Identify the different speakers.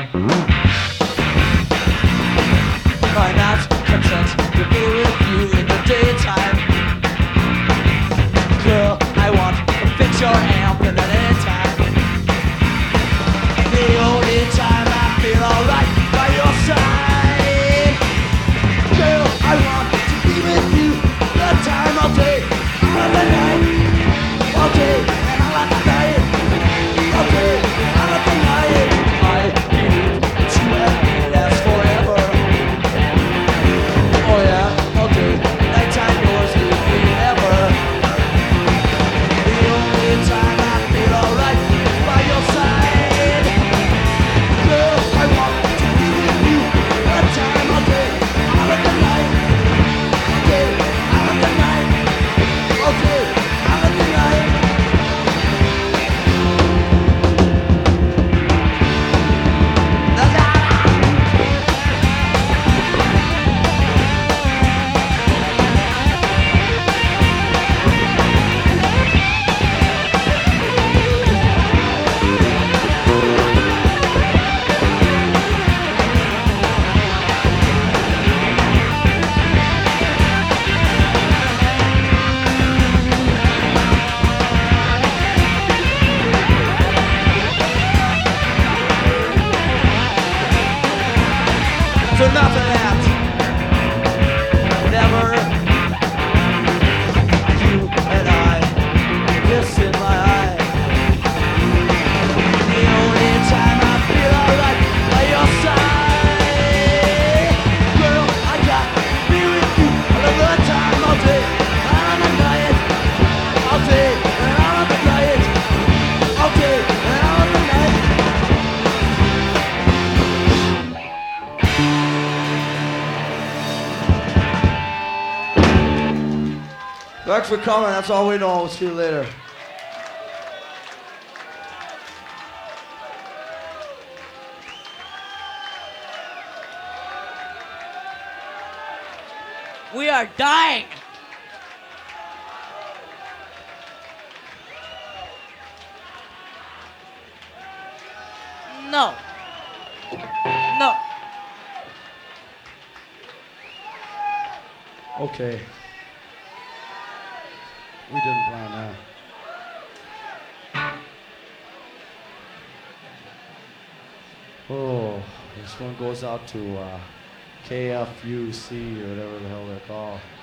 Speaker 1: I'm not content to be with you in the daytime. Girl, I want to fix your amp in an anytime. The only time I feel alright by your side. Girl, I want to be with you the time all day, all of the night. All day and all of the night. All day and all of the night. I need to and me last forever. Oh yeah, all day, nighttime yours, leave me never. The only time I feel alright by your side. Girl, I want to be with you the time all day, all of the night. All day, all of the night. All day, all of the night. So enough of that. Never. You and I, kiss in my eye. The only time I feel alright by your side. Girl, I got to be with you all of the time, all day, all of the night. All day and all of the night. All day and all of the night. Thanks for coming. That's all we know. We'll see you later.
Speaker 2: We are dying. No. No.
Speaker 1: Okay. We didn't plan that. Oh, this one goes out to KFUC or whatever the hell they're called.